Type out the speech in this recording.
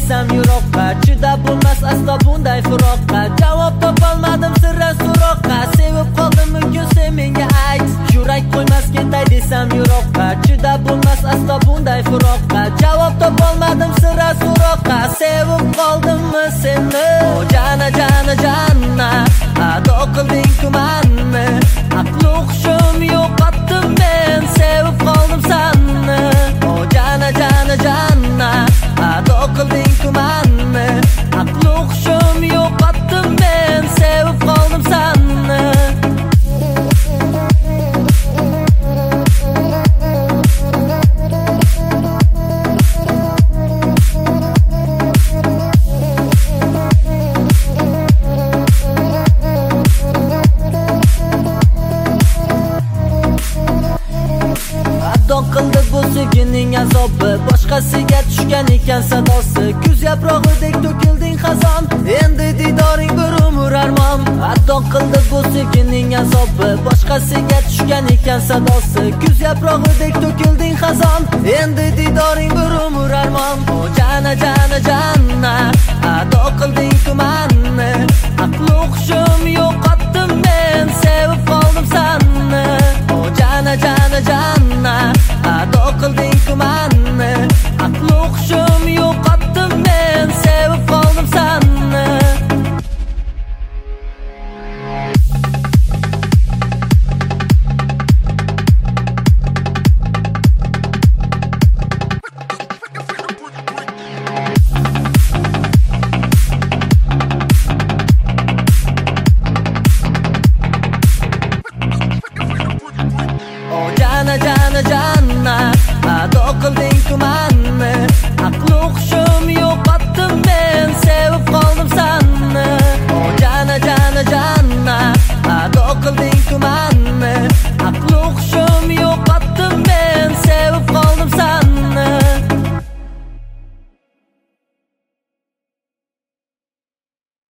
desam yiroqqa, chidab bo'lmas aslo bunday firoqqa. Javob topolmadim sirra so'roqqa, sevib qoldim bugun sen menga ayt. Yurak qo'ymas ketay desam yiroqqa, chidab bo'lmas aslo bunday firoqqa. Javob topolmadim sirra so'roqqa, sevib qoldimmi seni? O jana jana jana, ado qilding-ku manni, aql hushim yo'qotdim men, sevib qoldim seni. O jana jana jana, ado qilding-ku manni, aql hushim yo'qotdim men, sevib qoldim seni. Qildi bu sevgining azobi, boshqasiga tushgan ekan sadosi. Kuz yaprog'idek to'kilding xazon, endi didoring bir umr armon. Ado qildi bu sevgining azobi, boshqasiga tushgan ekan sadosi. Kuz yaprog'idek to'kilding xazon, endi didoring bir umr armon. O jana jana jana, ado qilding-ku manni, aql hushim yo'qotdim men, sevib qoldim seni.